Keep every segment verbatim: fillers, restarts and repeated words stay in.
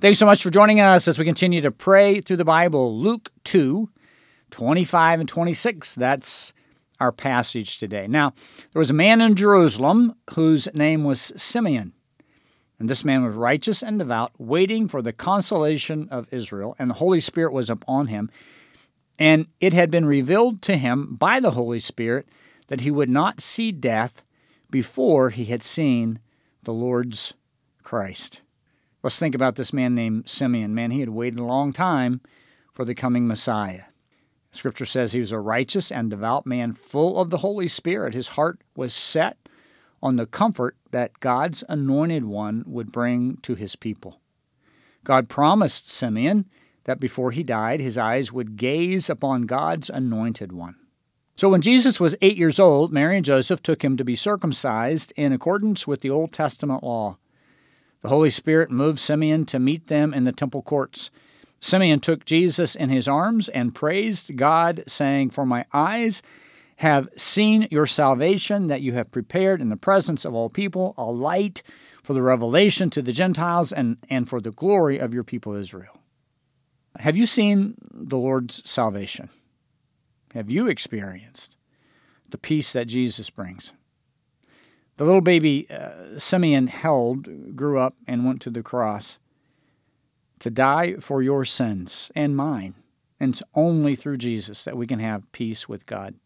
Thanks so much for joining us as we continue to pray through the Bible. Luke two, twenty-five and twenty-six. That's our passage today. Now, there was a man in Jerusalem whose name was Simeon. And this man was righteous and devout, waiting for the consolation of Israel, and the Holy Spirit was upon him. And it had been revealed to him by the Holy Spirit that he would not see death before he had seen the Lord's Christ. Let's think about this man named Simeon. Man, he had waited a long time for the coming Messiah. Scripture says he was a righteous and devout man, full of the Holy Spirit. His heart was set on the comfort that God's anointed one would bring to his people. God promised Simeon that before he died, his eyes would gaze upon God's anointed one. So when Jesus was eight years old, Mary and Joseph took him to be circumcised in accordance with the Old Testament law. The Holy Spirit moved Simeon to meet them in the temple courts. Simeon took Jesus in his arms and praised God, saying, "For my eyes have seen your salvation that you have prepared in the presence of all people, a light for the revelation to the Gentiles and, and for the glory of your people Israel." Have you seen the Lord's salvation? Have you experienced the peace that Jesus brings? The little baby uh, Simeon held, grew up, and went to the cross to die for your sins and mine. And it's only through Jesus that we can have peace with God.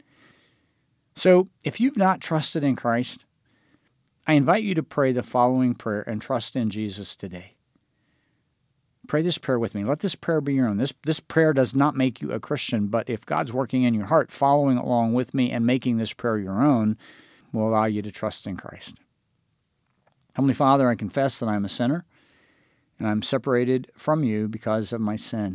So if you've not trusted in Christ, I invite you to pray the following prayer and trust in Jesus today. Pray this prayer with me. Let this prayer be your own. This, this prayer does not make you a Christian, but if God's working in your heart, following along with me and making this prayer your own will allow you to trust in Christ. Heavenly Father, I confess that I'm a sinner and I'm separated from you because of my sin.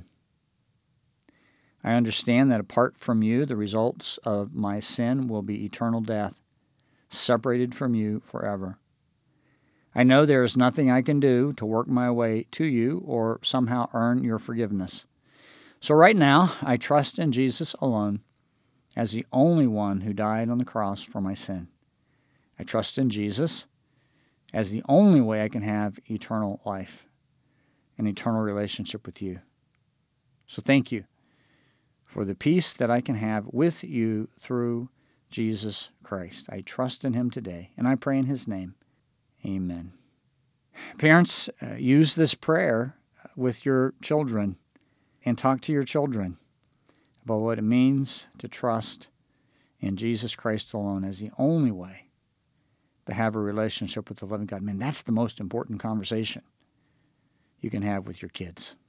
I understand that apart from you, the results of my sin will be eternal death, separated from you forever. I know there is nothing I can do to work my way to you or somehow earn your forgiveness. So right now, I trust in Jesus alone as the only one who died on the cross for my sin. I trust in Jesus as the only way I can have eternal life, an eternal relationship with you. So thank you for the peace that I can have with you through Jesus Christ. I trust in him today, and I pray in his name. Amen. Parents, uh, use this prayer with your children and talk to your children about what it means to trust in Jesus Christ alone as the only way to have a relationship with the living God. Man, that's the most important conversation you can have with your kids.